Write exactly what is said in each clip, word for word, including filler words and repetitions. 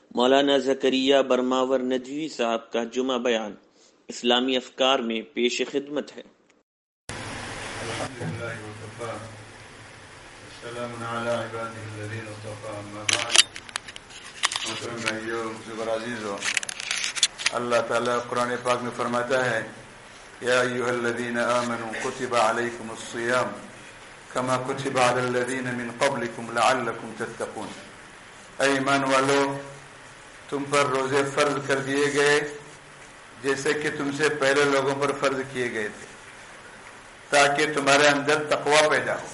مولانا زکریا برماور ندوی صاحب کا جمعہ بیان اسلامی افکار میں پیش خدمت ہے۔ الحمدللہ وکفا السلام علی عباده الذین اصطفى اما بعد۔ محترم بھائیو مصطفی عزیزو، اللہ تعالیٰ قرآن پاک میں فرماتا ہے یا ایھا الذین آمنوا کتب علیکم الصیام کما کتب علی الذین من قبلکم لعلکم تتقون۔ اے ایمان والو، تم پر روزے فرض کر دیے گئے جیسے کہ تم سے پہلے لوگوں پر فرض کیے گئے تھے تاکہ تمہارے اندر تقوی پیدا ہو۔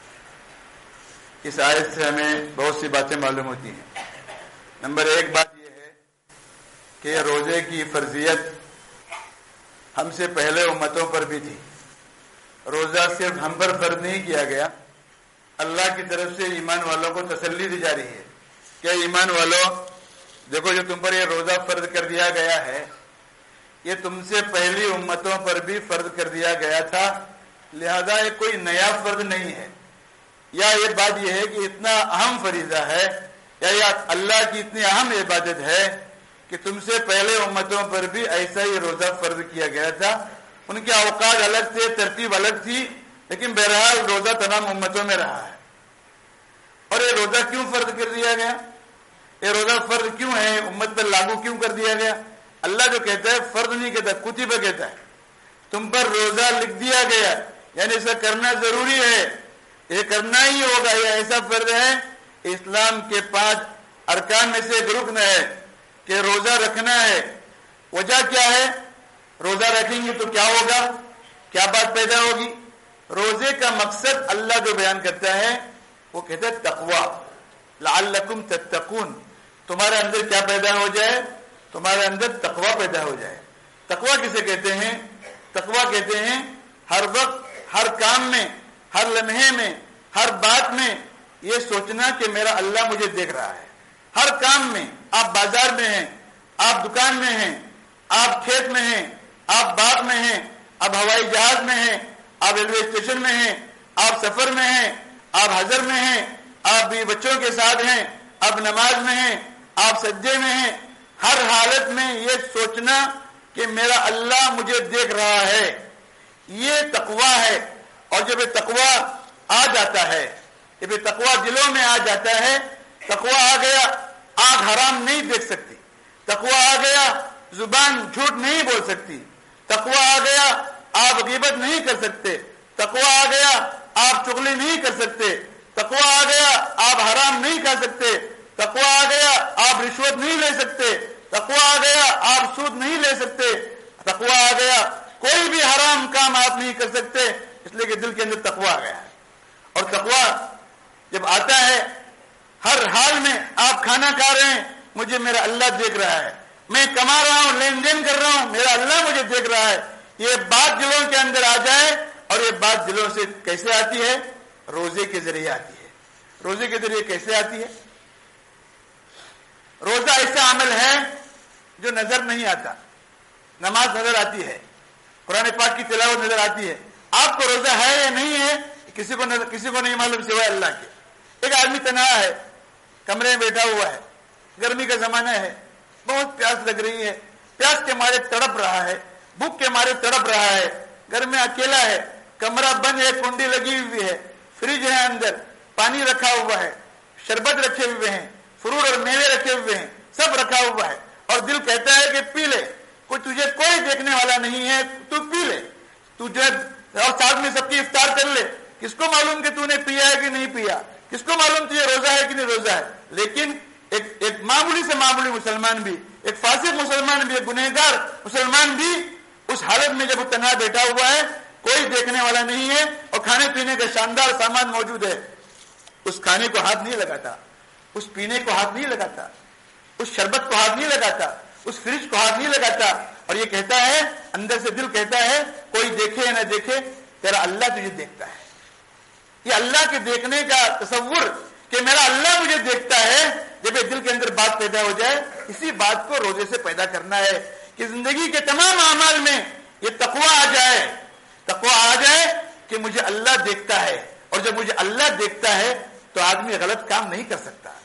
اس آیت سے ہمیں بہت سی باتیں معلوم ہوتی ہیں۔ نمبر ایک بات یہ ہے کہ روزے کی فرضیت ہم سے پہلے امتوں پر بھی تھی۔ روزہ صرف ہم پر فرض نہیں کیا گیا، اللہ کی طرف سے ایمان والوں کو تسلی دی جا رہی ہے کہ ایمان والوں دیکھو، جو تم پر یہ روزہ فرض کر دیا گیا ہے یہ تم سے پہلی امتوں پر بھی فرض کر دیا گیا تھا، لہذا یہ کوئی نیا فرض نہیں ہے، یا یہ بات یہ ہے کہ اتنا اہم فریضہ ہے، یا یہ اللہ کی اتنی اہم عبادت ہے کہ تم سے پہلے امتوں پر بھی ایسا ہی روزہ فرض کیا گیا تھا۔ ان کے اوقات الگ تھے، ترتیب الگ تھی، لیکن بہرحال روزہ تمام امتوں میں رہا ہے۔ اور یہ روزہ کیوں فرض کر دیا گیا؟ یہ روزہ فرض کیوں ہے؟ امت پر لاگو کیوں کر دیا گیا؟ اللہ جو کہتا ہے فرض نہیں کہتا، کتب کہتا ہے، تم پر روزہ لکھ دیا گیا، یعنی اسے کرنا ضروری ہے، یہ کرنا ہی ہوگا، یہ ایسا فرض ہے۔ اسلام کے پانچ ارکان میں سے ایک رکن ہے کہ روزہ رکھنا ہے۔ وجہ کیا ہے؟ روزہ رکھیں گے تو کیا ہوگا؟ کیا بات پیدا ہوگی؟ روزے کا مقصد اللہ جو بیان کرتا ہے وہ کہتا ہے تقوی، لعلکم تتقون۔ تمہارے اندر کیا پیدا ہو جائے؟ تمہارے اندر تقوی پیدا ہو جائے۔ تقوی کسے کہتے ہیں؟ تقوی کہتے ہیں ہر وقت، ہر کام میں، ہر لمحے میں، ہر بات میں یہ سوچنا کہ میرا اللہ مجھے دیکھ رہا ہے۔ ہر کام میں، آپ بازار میں ہیں، آپ دکان میں ہیں، آپ کھیت میں ہیں، آپ باغ میں ہیں، آپ ہوائی جہاز میں ہیں، آپ ریلوے اسٹیشن میں ہیں، آپ سفر میں ہیں، آپ حضر میں ہیں، آپ بھی بچوں کے ساتھ ہیں، آپ نماز میں ہیں، آپ سجدے میں ہیں، ہر حالت میں یہ سوچنا کہ میرا اللہ مجھے دیکھ رہا ہے، یہ تقوی ہے۔ اور جب یہ تقوی آ جاتا ہے، جب یہ تقوی دلوں میں آ جاتا ہے، تقوی آ گیا، آنکھ حرام نہیں دیکھ سکتی، تقوی آ گیا، زبان جھوٹ نہیں بول سکتی، تقوی آ گیا، آپ غیبت نہیں کر سکتے، تقوی آ گیا، آپ چغلی نہیں کر سکتے، تقوی آ گیا، آپ حرام نہیں کھا سکتے، تقوی آ گیا، آپ رشوت نہیں لے سکتے، تقوی آ گیا، آپ سود نہیں لے سکتے، تقوی آ گیا، کوئی بھی حرام کام آپ نہیں کر سکتے، اس لیے کہ دل کے اندر تقوی آ گیا ہے۔ اور تقوی جب آتا ہے، ہر حال میں آپ کھانا کھا رہے ہیں، مجھے میرا اللہ دیکھ رہا ہے، میں کما رہا ہوں، لین دین کر رہا ہوں، میرا اللہ مجھے دیکھ رہا ہے، یہ بات دلوں کے اندر آ جائے۔ اور یہ بات دلوں سے کیسے آتی ہے؟ روزے کے ذریعے آتی ہے۔ روزے کے ذریعے کیسے آتی ہے؟ روزہ ایسا عمل ہے جو نظر نہیں آتا۔ نماز نظر آتی ہے، قرآن پاک کی تلاوت نظر آتی ہے، آپ کو روزہ ہے یا نہیں ہے کسی کو نظر کسی کو نہیں معلوم سوائے اللہ کے۔ ایک آدمی تنہا ہے، کمرے میں بیٹھا ہوا ہے، گرمی کا زمانہ ہے، بہت پیاس لگ رہی ہے، پیاس کے مارے تڑپ رہا ہے، بھوک کے مارے تڑپ رہا ہے، گھر میں اکیلا ہے، کمرہ بند ہے، کنڈی لگی ہوئی ہے، فریج ہے، اندر پانی رکھا ہوا ہے، شربت رکھے ہوئے ہیں، فروٹ اور میوے رکھے ہوئے ہیں، سب رکھا ہوا ہے، اور دل کہتا ہے کہ پی لے، کوئی تجھے کوئی دیکھنے والا نہیں ہے، تو پی لے، تجھے اور ساتھ میں سب کی افطار کر لے۔ کس کو معلوم کہ تو نے پیا ہے کہ نہیں پیا؟ کس کو معلوم تجھے روزہ ہے کہ نہیں روزہ ہے؟ لیکن ایک ایک معمولی سے معمولی مسلمان بھی، ایک فاسق مسلمان بھی، ایک گنہگار مسلمان بھی اس حالت میں جب وہ تنہا بیٹھا ہوا ہے، کوئی دیکھنے والا نہیں ہے، اور کھانے پینے کا شاندار سامان موجود ہے، اس کھانے کو ہاتھ نہیں لگاتا، اس پینے کو ہاتھ نہیں لگاتا، اس شربت کو ہاتھ نہیں لگاتا، اس فریج کو ہاتھ نہیں لگاتا، اور یہ کہتا ہے، اندر سے دل کہتا ہے، کوئی دیکھے یا نہ دیکھے تیرا اللہ تجھے دیکھتا ہے۔ یہ اللہ کے دیکھنے کا تصور کہ میرا اللہ مجھے دیکھتا ہے، جب یہ دل کے اندر بات پیدا ہو جائے، اسی بات کو روزے سے پیدا کرنا ہے کہ زندگی کے تمام اعمال میں یہ تقوی آ جائے، تقوی آ جائے کہ مجھے اللہ دیکھتا ہے، اور جب مجھے اللہ دیکھتا ہے تو آدمی غلط کام نہیں کر سکتا،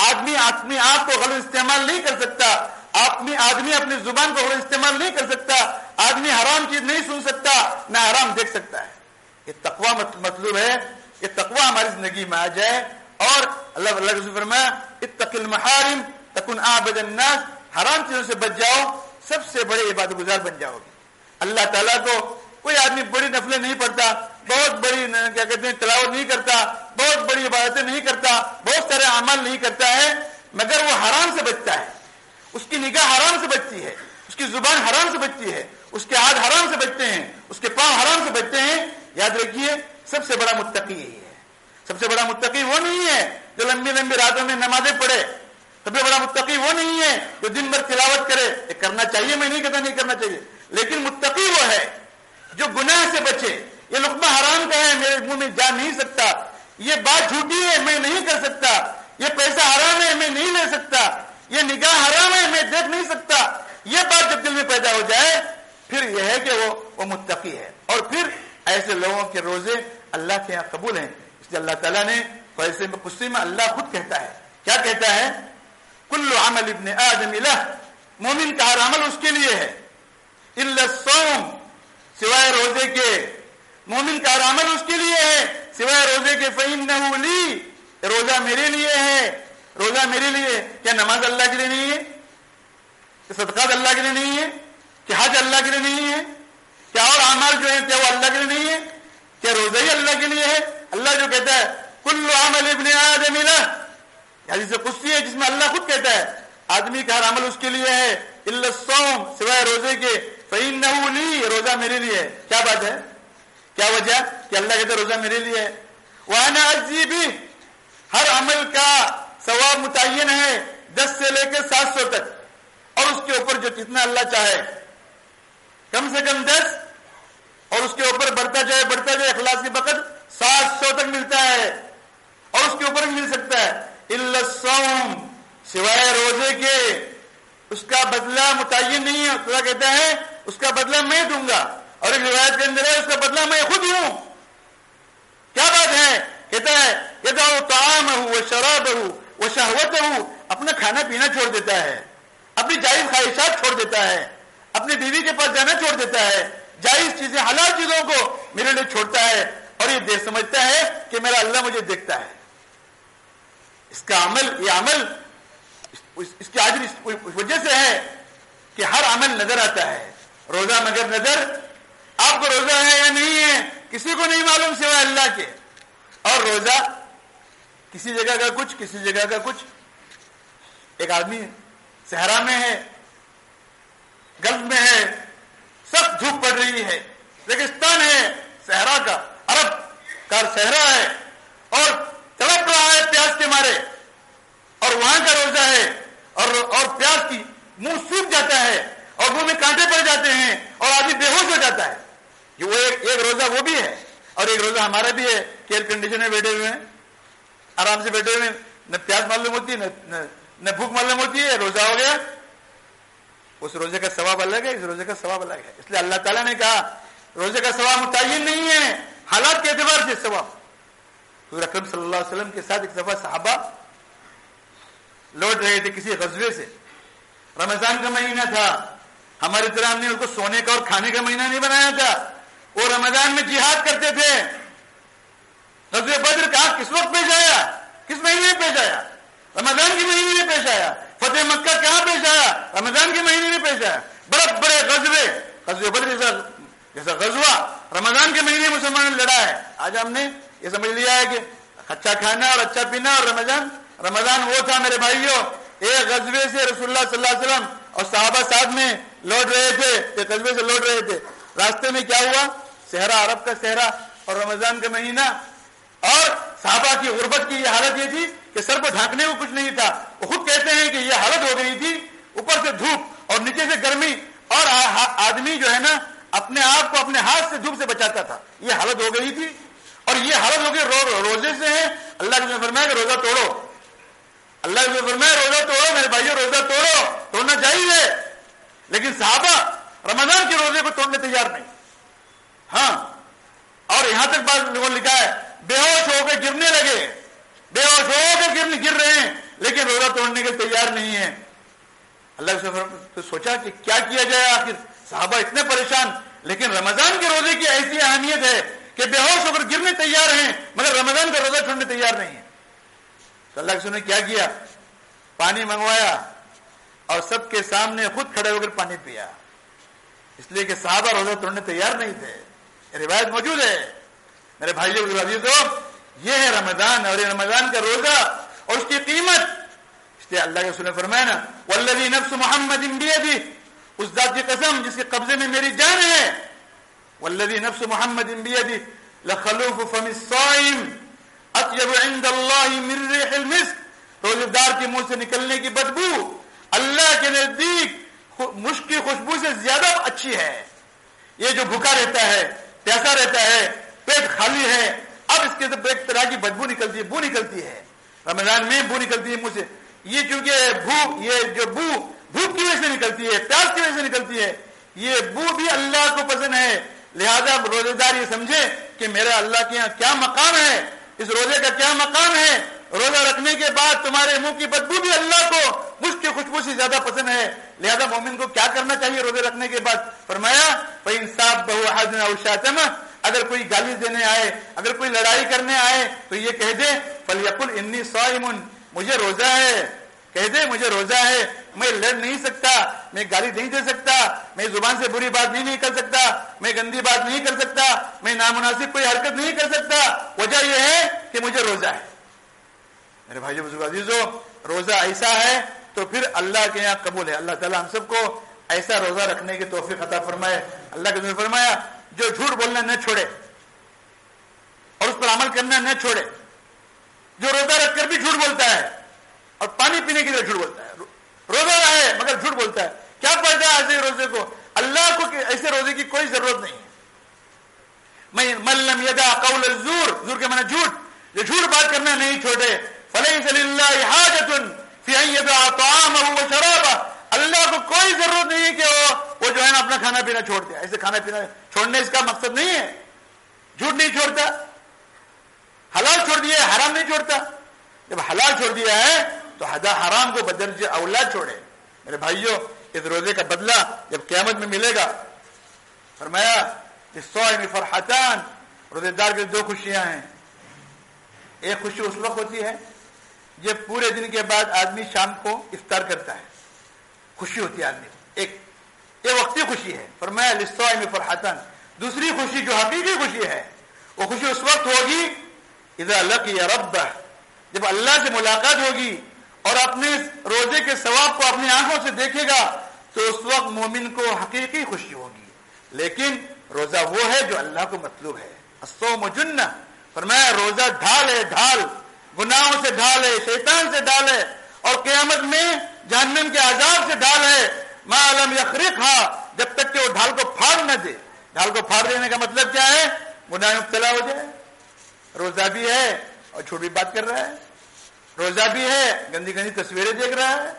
آدمی آدمی آپ کو غلط استعمال نہیں کر سکتا، آدمی آدمی اپنی زبان کو غلط استعمال نہیں کر سکتا، آدمی حرام چیز نہیں سن سکتا، نہ حرام دیکھ سکتا ہے. یہ تقوی مطلوب ہے، یہ تقوی ہماری زندگی میں آ جائے. اور اللہ اللہ کے فرمایا اتق المحارم تکن اعبد الناس، حرام چیزوں سے بچ جاؤ، سب سے بڑے عبادت گزار بن جاؤ گے. اللہ تعالیٰ کو کوئی آدمی بڑی نفلیں نہیں پڑھتا، بہت بڑی کیا کہتے ہیں تلاوت نہیں کرتا، بہت بڑی عبادتیں نہیں کرتا، بہت سارے اعمال نہیں کرتا ہے، مگر وہ حرام سے بچتا ہے، اس کی نگاہ حرام سے بچتی ہے، اس کی زبان حرام سے بچتی ہے، اس کے ہاتھ حرام سے بچتے ہیں، اس کے پاؤں حرام سے بچتے ہیں. یاد رکھیے سب سے بڑا متقی یہی ہے. سب سے بڑا متقی وہ نہیں ہے جو لمبی لمبی راتوں میں نمازیں پڑھے، سب سے بڑا متقی وہ نہیں ہے جو دن بھر تلاوت کرے. یہ کرنا چاہیے، میں نہیں کہتا نہیں کرنا چاہیے، لیکن متقی وہ ہے جو گناہ سے بچے. یہ لقمہ حرام کا ہے، میرے منہ میں جا نہیں سکتا، یہ بات جھوٹی ہے، میں نہیں کر سکتا، یہ پیسہ حرام ہے، میں نہیں لے سکتا، یہ نگاہ حرام ہے، میں دیکھ نہیں سکتا. یہ بات جب دل میں پیدا ہو جائے پھر یہ ہے کہ وہ وہ متقی ہے. اور پھر ایسے لوگوں کے روزے اللہ کے یہاں قبول ہیں. اس لیے اللہ تعالیٰ نے فیصلے میں قصے میں اللہ خود کہتا ہے، کیا کہتا ہے؟ کل عمل ابن آدم لہ، مومن کا ہر عمل اس کے لیے ہے، الا الصوم، سوائے روزے کے. مومن کا ہر عمل اس کے لیے ہے سوائے روزے کے. فإنہ لی، روزہ میرے لیے ہے، روزہ میرے لیے. کیا نماز اللہ کے لیے نہیں ہے؟ کہ صدقات اللہ کے لیے نہیں ہے؟ کہ حج اللہ کے لیے نہیں ہے؟ کیا اور اعمال جو ہیں کیا وہ اللہ کے لیے نہیں ہے؟ کیا روزہ ہی اللہ کے لیے ہے؟ اللہ جو کہتا ہے کل عمل ابن آدم لہ، حدیث قدسی ہے جس میں اللہ خود کہتا ہے آدمی کا ہر عمل اس کے لیے ہے، الا الصوم، سوائے روزے کے. فإنہ لی، روزہ میرے لیے ہے. کیا بات ہے؟ کیا وجہ کہ اللہ کہتا ہے روزہ میرے لیے ہے. وأنا أجزي بہ، ہر عمل کا ثواب متعین ہے دس سے لے کے سات سو تک، اور اس کے اوپر جو کتنا اللہ چاہے، کم سے کم دس، اور اس کے اوپر بڑھتا جائے بڑھتا جائے اخلاص کی بقدر سات سو تک ملتا ہے، اور اس کے اوپر بھی مل سکتا ہے. الا الصوم، سوائے روزے کے، اس کا بدلہ متعین نہیں ہے. خدا کہتا ہے اس کا بدلہ میں دوں گا، اور ایک روایت کے اندر ہے اس کا بدلہ میں خود ہوں. کیا بات ہے؟ کہتا ہے کہتا ہے طعامہ وشرابہ وشہوتہ، اپنا کھانا پینا چھوڑ دیتا ہے، اپنی جائز خواہشات چھوڑ دیتا ہے، اپنی بیوی کے پاس جانا چھوڑ دیتا ہے، جائز چیزیں حلال چیزوں کو میرے لیے چھوڑتا ہے، اور یہ دیکھ سمجھتا ہے کہ میرا اللہ مجھے دیکھتا ہے. اس کا عمل، یہ عمل اس کی اجر اس وجہ سے ہے کہ ہر عمل نظر آتا ہے. روزہ مگر نظر، آپ کو روزہ ہے یا نہیں ہے کسی کو نہیں معلوم سوائے اللہ کے. اور روزہ کسی جگہ کا کچھ، کسی جگہ کا کچھ. ایک آدمی صحرا میں ہے، گلف میں ہے، سخت دھوپ پڑ رہی ہے، ریگستان ہے صحرا کا، عرب کا صحرا ہے، اور تڑپ رہا ہے پیاس کے مارے، اور وہاں کا روزہ ہے، اور اور پیاس کی منہ سوکھ جاتا ہے، اور منہ میں کانٹے پڑ جاتے ہیں، اور آدمی بے ہوش ہو جاتا ہے. کہ وہ ایک, ایک روزہ وہ بھی ہے، اور ایک روزہ ہمارا بھی ہے کہ ایئر کنڈیشن میں بیٹھے ہوئے ہیں، آرام سے بیٹھے ہوئے ہیں، نہ پیاس معلوم ہوتی ہے نہ نہ بھوک معلوم ہوتی ہے، روزہ ہو گیا. اس روزے کا ثواب الگ ہے، اس روزے کا ثواب الگ ہے. اس لیے اللہ تعالیٰ نے کہا روزے کا ثواب متعین نہیں ہے، حالات کے اعتبار سے ثواب. حضور اکرم صلی اللہ علیہ وسلم کے ساتھ ایک دفعہ صحابہ لوٹ رہے تھے کسی غزوے سے. رمضان کا مہینہ تھا، ہماری طرح ہم نے ان کو سونے کا اور کھانے کا مہینہ نہیں بنایا تھا. وہ رمضان میں جہاد کرتے تھے. غزوہ بدر کہاں کس وقت پیش آیا؟ کس مہینے میں پیش آیا؟ رمضان کے مہینے میں پیش آیا. فتح مکہ کہاں پیش آیا؟ رمضان کے مہینے میں پیش آیا. بڑے بڑے غزوے، غزوہ بدر جیسا جیسا غزوہ رمضان کے مہینے میں مسلمانوں نے لڑا ہے. آج ہم نے یہ سمجھ لیا ہے کہ اچھا کھانا اور اچھا پینا اور رمضان رمضان وہ تھا. میرے بھائیوں، ایک غزوے سے رسول اللہ صلی اللہ علیہ وسلم اور صحابہ ساتھ میں لوٹ رہے تھے، ایک غزوے سے لوٹ رہے تھے. راستے میں کیا ہوا؟ صحرا، عرب کا صحرا اور رمضان کا مہینہ، اور صحابہ کی غربت کی یہ حالت یہ تھی کہ سر پر ڈھانکنے کو کچھ نہیں تھا. وہ خود کہتے ہیں کہ یہ حالت ہو گئی تھی، اوپر سے دھوپ اور نیچے سے گرمی، اور آدمی جو ہے نا اپنے آپ کو اپنے ہاتھ سے دھوپ سے بچاتا تھا. یہ حالت ہو گئی تھی، اور یہ حالت ہو گئی رو, روزے سے ہے. اللہ نے فرمایا کہ روزہ توڑو. اللہ نے فرمایا روزہ توڑو. میرے بھائیو روزہ توڑو، توڑنا چاہیے. لیکن صحابہ رمضان کے روزے کو توڑنے تیار نہیں. ہاں، اور یہاں تک بات لوگوں نے لکھا ہے بے ہوش ہو کے گرنے لگے، بے ہوش ہو کے گر گر رہے ہیں، لیکن روزہ توڑنے کے تیار نہیں ہے. اللہ کے تو سوچا کہ کیا کیا جائے. آخر صحابہ اتنے پریشان, لیکن رمضان کے روزے کی ایسی اہمیت ہے کہ بے ہوش ہو کر گرنے تیار ہیں مگر رمضان کا روزہ چھوڑنے تیار نہیں ہے. تو اللہ کے نے کیا کیا, پانی منگوایا اور سب کے سامنے خود کھڑے ہو کر پانی پیا, اس لیے کہ صحابہ روزہ توڑنے تیار نہیں تھے. یہ روایت موجود ہے. میرے بھائیوں عزیزو, یہ ہے رمضان اور یہ رمضان کا روزہ اور اس کی قیمت. اس لیے اللہ کے رسول نے فرمایا نا, والذی نفس محمد بیدہ, اس ذات کی قسم جس کے قبضے میں میری جان ہے, والذی نفس محمد بیدہ لخلوف فم الصائم اطیب عند اللہ من ریح المسک, روزہ دار کے منہ سے نکلنے کی بدبو اللہ کے نزدیک مشک کی خوشبو سے زیادہ اچھی ہے. یہ جو بھوکا رہتا ہے, پیاسا رہتا ہے, پیٹ خالی ہے, اب اس کے ایک طرح کی بدبو نکلتی ہے, بو نکلتی ہے. رمضان میں بو نکلتی ہے منہ سے. یہ چونکہ بھوک, یہ جو بو بھوک کی وجہ سے نکلتی ہے, پیاس کی وجہ سے نکلتی ہے, یہ بو بھی اللہ کو پسند ہے. لہذا روزے دار یہ سمجھے کہ میرا اللہ کے یہاں کیا مقام ہے, اس روزے کا کیا مقام ہے. روزہ رکھنے کے بعد تمہارے منہ کی بدبو بھی اللہ کو مشک کی خوشبو سے زیادہ پسند ہے. لہذا مومن کو کیا کرنا چاہیے روزے رکھنے کے بعد؟ فرمایا فَإِنْ بہو حَدْنَ أَوْ شَاتَمَ, اگر کوئی گالی دینے آئے, اگر کوئی لڑائی کرنے آئے تو یہ کہہ دے فَلْيَقُلْ إِنِّي صَائِمٌ, مجھے روزہ ہے. کہہ دے مجھے روزہ ہے, میں لڑ نہیں سکتا, میں گالی نہیں دے سکتا, میں زبان سے بری بات نہیں نہیں کر سکتا, میں گندی بات نہیں کر سکتا, میں نامناسب کوئی حرکت نہیں کر سکتا. وجہ یہ ہے کہ مجھے روزہ ہے. میرے بھائیو بزرگو عزیزو, روزہ ایسا ہے تو پھر اللہ کے یہاں قبول ہے. اللہ تعالیٰ ہم سب کو ایسا روزہ رکھنے کی توفیق عطا فرمائے. اللہ کے نے فرمایا جو جھوٹ بولنا نہ چھوڑے اور اس پر عمل کرنا نہ چھوڑے, جو روزہ رکھ کر بھی جھوٹ بولتا ہے اور پانی پینے کے لیے جھوٹ بولتا ہے, روزہ رہے مگر جھوٹ بولتا ہے, کیا فائدہ ہے ایسے روزے کو؟ اللہ کو ایسے روزے کی کوئی ضرورت نہیں ہے. من لم یدع قول الزور, زور کے معنی جھوٹ, جو جھوٹ بات کرنا نہیں چھوڑے, فلیس للہ حاجۃ فی ان یدع طعامہ وشرابہ, اللہ کو کوئی ضرورت نہیں ہے کہ وہ وہ جو ہے نا اپنا کھانا پینا چھوڑ دے. ایسے کھانا پینا چھوڑنے اس کا مقصد نہیں ہے. جھوٹ نہیں چھوڑتا, حلال چھوڑ دیا ہے, حرام نہیں چھوڑتا. جب حلال چھوڑ دیا ہے تو حرام کو بدرجہ اولا چھوڑے. میرے بھائیوں, اس روزے کا بدلہ جب قیامت میں ملے گا, فرمایا للصائم فرحتان, روزے دار کے دو خوشیاں ہیں. ایک خوشی اس وقت ہوتی ہے جب پورے دن کے بعد آدمی شام کو افطار کرتا ہے, خوشی ہوتی ہے آدمی کو, ایک یہ وقتی خوشی ہے. فرمایا للصائم فرحتان. دوسری خوشی جو حقیقی خوشی ہے وہ خوشی اس وقت ہوگی اذا لقی ربہ, جب اللہ سے ملاقات ہوگی اور اپنے روزے کے ثواب کو اپنی آنکھوں سے دیکھے گا تو اس وقت مومن کو حقیقی خوشی ہوگی. لیکن روزہ وہ ہے جو اللہ کو مطلوب ہے. الصوم جنہ, فرمایا روزہ ڈھال ہے, ڈھال, گناہوں سے ڈھال ہے, شیطان سے ڈھال ہے, اور قیامت میں جہنم کے عذاب سے ڈھال ہے. ما لم یخرقھا, جب تک کہ وہ ڈھال کو پھاڑ نہ دے. ڈھال کو پھاڑ دینے کا مطلب کیا ہے؟ گناہ مبتلا ہو جائے. روزہ بھی ہے اور جھوٹ بھی بات کر رہا ہے, روزہ بھی ہے گندی گندی تصویریں دیکھ رہا ہے,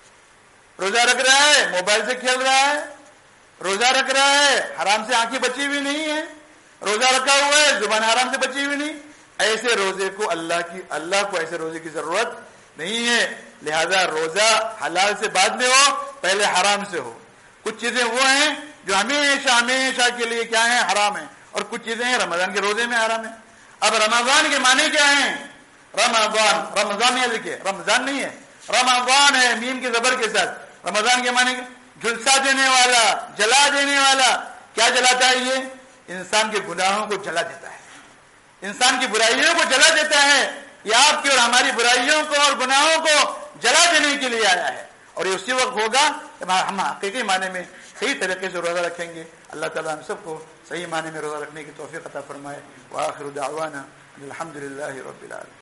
روزہ رکھ رہا ہے موبائل سے کھیل رہا ہے, روزہ رکھ رہا ہے حرام سے آنکھیں بچی ہوئی نہیں ہے, روزہ رکھا ہوا ہے زبان حرام سے بچی ہوئی نہیں. ایسے روزے کو اللہ کی اللہ کو ایسے روزے کی ضرورت نہیں ہے. لہذا روزہ حلال سے بعد میں ہو, پہلے حرام سے ہو. کچھ چیزیں وہ ہیں جو ہمیشہ ہمیشہ کے لیے کیا ہیں, حرام ہیں, اور کچھ چیزیں ہیں رمضان کے روزے میں حرام ہیں. اب رمضان کے معنی کیا ہیں؟ رمضان, رمضان نہیں لکھے, رمضان نہیں ہے, رمضان ہے میم کے زبر کے ساتھ. رمضان کے معنی جھلسا دینے والا, جلا دینے والا. کیا جلاتا ہے؟ یہ انسان کے گناہوں کو جلا دیتا ہے, انسان کی برائیوں کو جلا دیتا ہے. یہ آپ کی اور ہماری برائیوں کو اور گناہوں کو جلا دینے کے لیے آیا ہے. اور یہ اسی وقت ہوگا جب ہم حقیقی معنی میں صحیح طریقے سے روزہ رکھیں گے. اللہ تعالیٰ ہم سب کو صحیح معنی میں روزہ رکھنے کی توفیق عطا فرمائے. وآخر دعوانا الحمد للہ رب العالمین.